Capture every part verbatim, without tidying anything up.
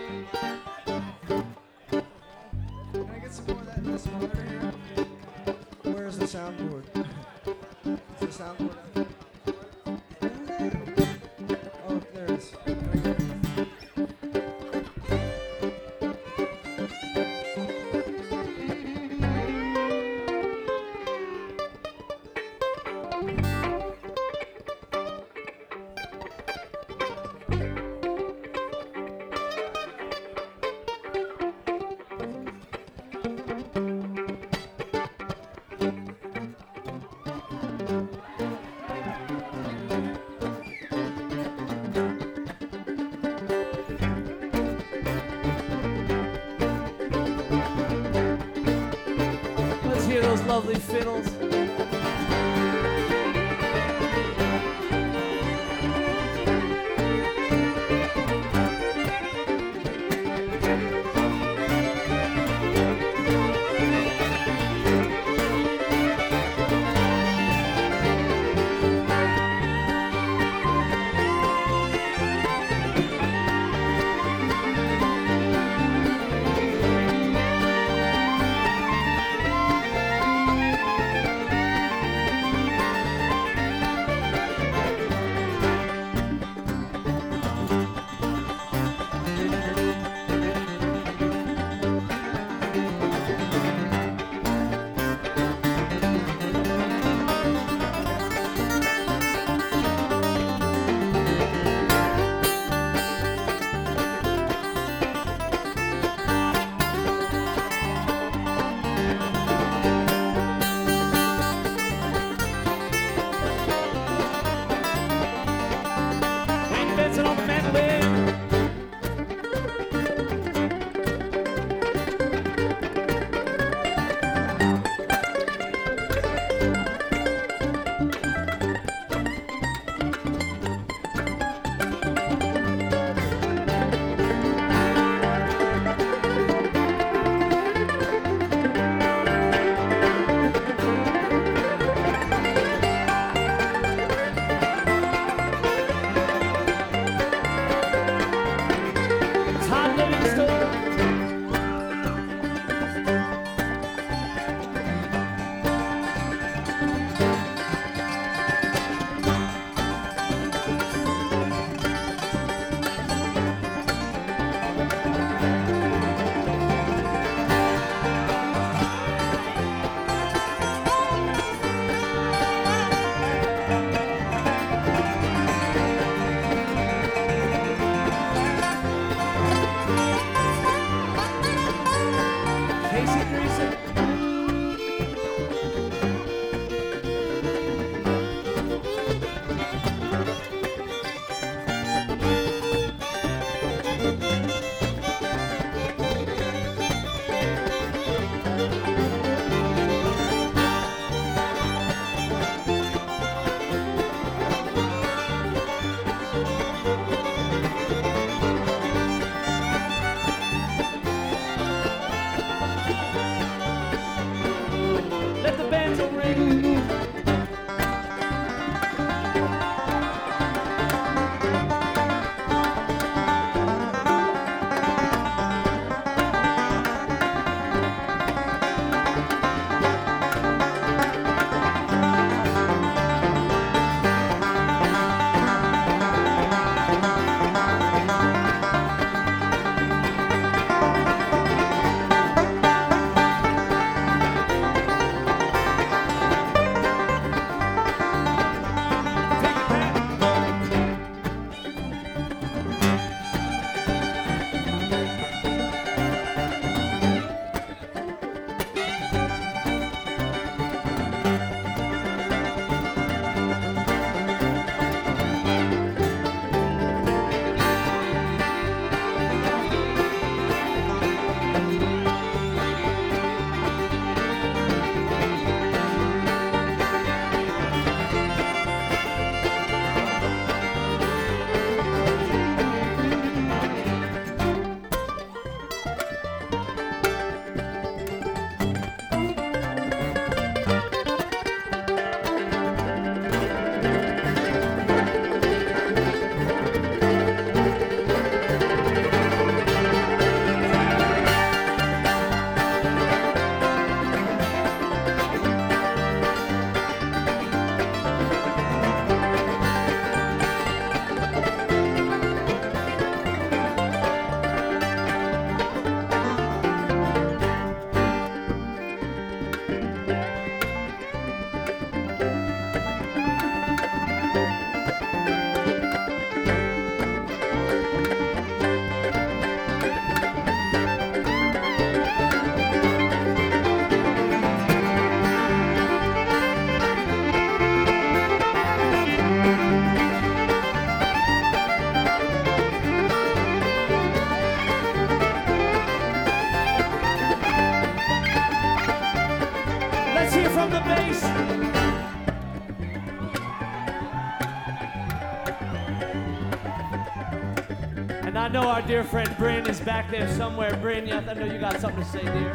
Can I get some more of that this monitor here? Where's the soundboard? Is the soundboard out there? Oh, there it is. Right there. Let's hear those lovely fiddles. our dear friend Bryn is back there somewhere. Bryn, yeah, I know you got something to say, dear.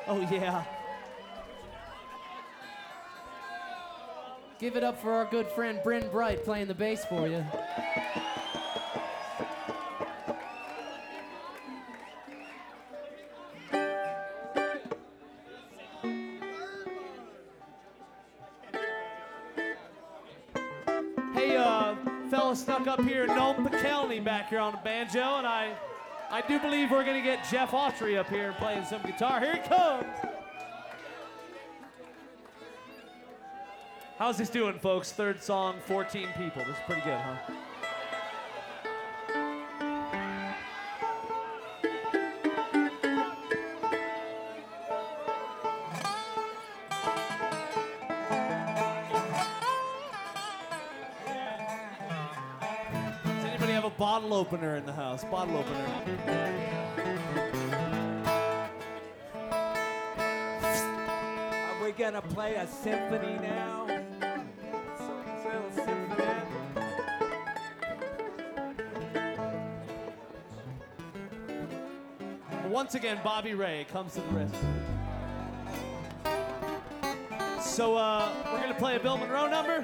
Oh, yeah. Give it up for our good friend Bryn Bright playing the bass for you. Hey, uh, fella snuck up here, Noam Pikelny back here on the banjo, and I, I do believe we're gonna get Jeff Autry up here playing some guitar. Here he comes. How's this doing, folks? Third song, fourteen people. This is pretty good, huh? Does anybody have a bottle opener in the house? Bottle opener. Are we gonna play a symphony now? Little symphony. Once again, Bobby Ray comes to the rescue. So uh, we're gonna play a Bill Monroe number.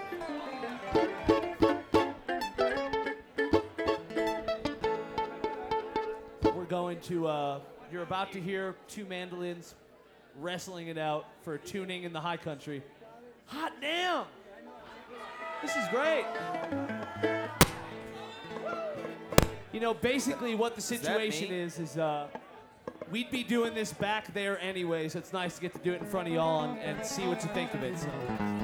We're going to, uh, you're about to hear two mandolins wrestling it out for tuning in the high country. Hot damn! This is great. You know, basically what the situation is, is uh, we'd be doing this back there anyway, so it's nice to get to do it in front of y'all and, and see what you think of it. So.